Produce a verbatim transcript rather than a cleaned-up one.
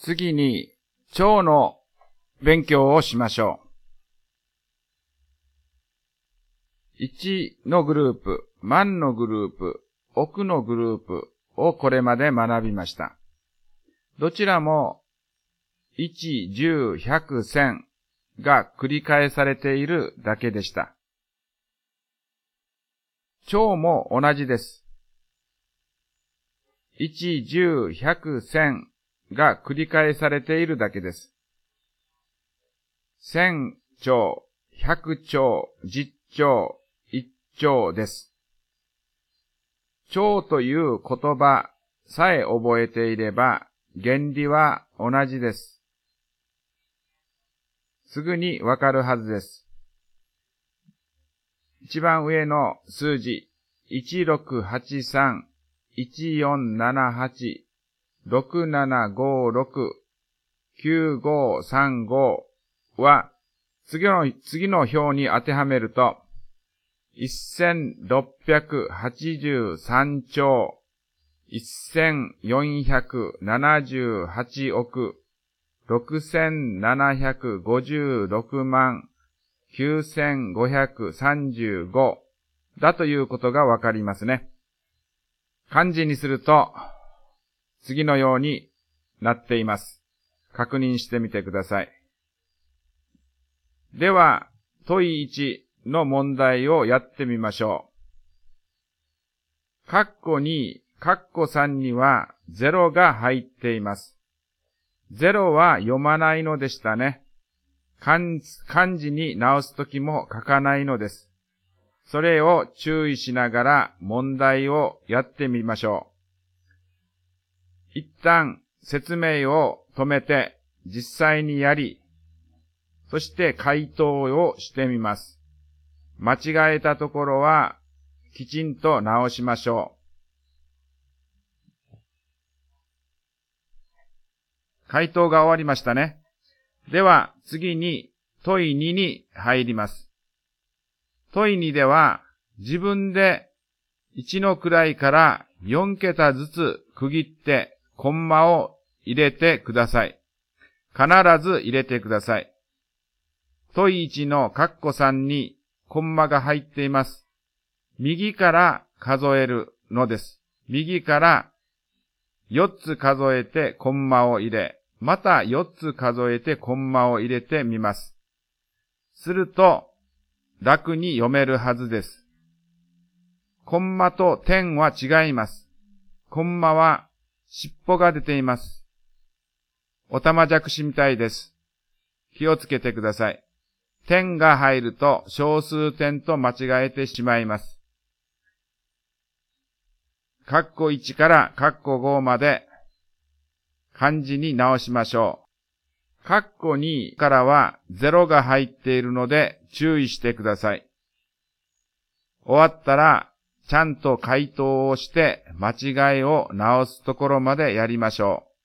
次に、蝶の勉強をしましょう。いちのグループ、万のグループ、億のグループをこれまで学びました。どちらも、いち、じゅう、ひゃく、せんが繰り返されているだけでした。蝶も同じです。いち、じゅう、ひゃく、せんが繰り返されているだけです。千兆、百兆、十兆、一兆です。兆という言葉さえ覚えていれば原理は同じです。すぐにわかるはずです。一番上の数字いちろくはちさん、いちよんななはち、ろくななごろく、きゅうごさんごは次の、次の表に当てはめるとせんろっぴゃくはちじゅうさんちょう、せんよんひゃくななじゅうはちおく、ろくせんななひゃくごじゅうろくまんきゅうせんごひゃくさんじゅうごだということがわかりますね。漢字にすると次のようになっています。確認してみてください。では、問いいちの問題をやってみましょう。カッコに、カッコさんにはゼロが入っています。ゼロは読まないのでしたね。漢字に直すときも書かないのです。それを注意しながら問題をやってみましょう。一旦説明を止めて実際にやり、そして回答をしてみます。間違えたところはきちんと直しましょう。回答が終わりましたね。では次に問いにに入ります。問いにでは自分でいちの位からよんけたずつ区切ってコンマを入れてください。必ず入れてください。問いいちのカッコさんにコンマが入っています。右から数えるのです。右からよっつ数えてコンマを入れ、またよっつ数えてコンマを入れてみます。すると楽に読めるはずです。コンマと点は違います。コンマは尻尾が出ています。おたまじゃくしみたいです。気をつけてください。点が入ると小数点と間違えてしまいます。カッコいちからカッコごまで漢字に直しましょう。カッコにからはゼロが入っているので注意してください。終わったらちゃんと回答をして間違いを直すところまでやりましょう。